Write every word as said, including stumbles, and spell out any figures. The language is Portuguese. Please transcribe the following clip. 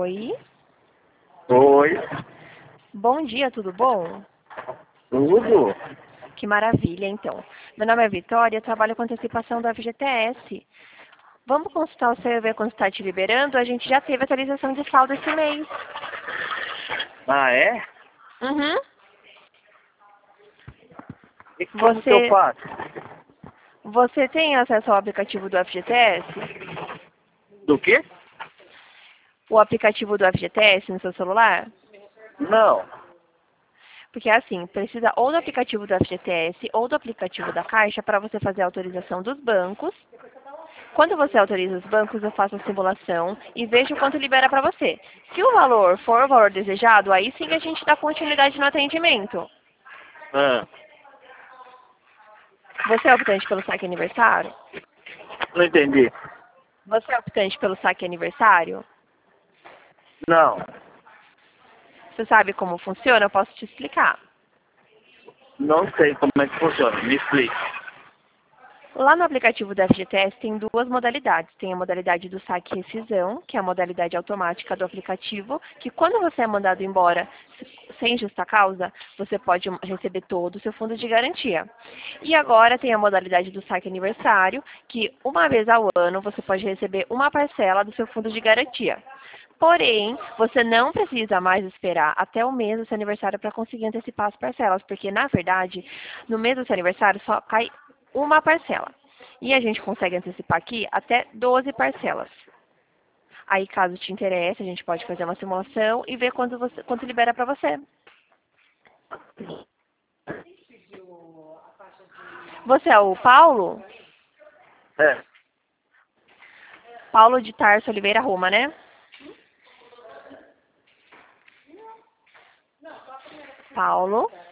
Oi. Oi. Bom dia, tudo bom? Tudo? Que maravilha, então. Meu nome é Vitória, eu trabalho com antecipação do F G T S. Vamos consultar o seu e ver quando está te liberando? A gente já teve atualização de saldo esse mês. Ah, é? Uhum. E como Você, que eu faço? você tem acesso ao aplicativo do F G T S? Do quê? O aplicativo do F G T S no seu celular? Não. Porque assim, precisa ou do aplicativo do F G T S ou do aplicativo da Caixa para você fazer a autorização dos bancos. Quando você autoriza os bancos, eu faço a simulação e vejo quanto libera para você. Se o valor for o valor desejado, aí sim a gente dá continuidade no atendimento. Ah, Você é optante pelo saque aniversário? não entendi. Você é optante pelo saque aniversário? Não. Você sabe como funciona? Eu posso te explicar. Não sei como é que funciona. Me explique. Lá no aplicativo do F G T S tem duas modalidades. Tem a modalidade do saque e rescisão, que é a modalidade automática do aplicativo, que quando você é mandado embora sem justa causa, você pode receber todo o seu fundo de garantia. E agora tem a modalidade do saque aniversário, que uma vez ao ano você pode receber uma parcela do seu fundo de garantia. Porém, você não precisa mais esperar até o mês do seu aniversário para conseguir antecipar as parcelas, porque, na verdade, no mês do seu aniversário só cai uma parcela. E a gente consegue antecipar aqui até doze parcelas. Aí, caso te interesse, a gente pode fazer uma simulação e ver quanto, você, quanto libera para você. Você é o Paulo? É. Paulo de Tarso Oliveira Roma, né? Paulo